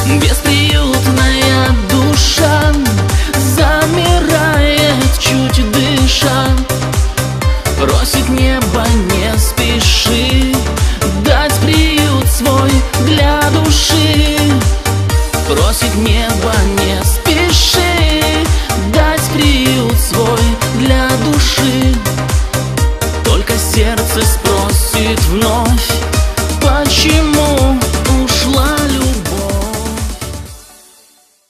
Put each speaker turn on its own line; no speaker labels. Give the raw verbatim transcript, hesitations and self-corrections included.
Бесприютная душа замирает, чуть дыша, просит небо, не спеши дать приют свой для души. Просит небо, не спеши дать приют свой для души. Только сердце спросит вновь: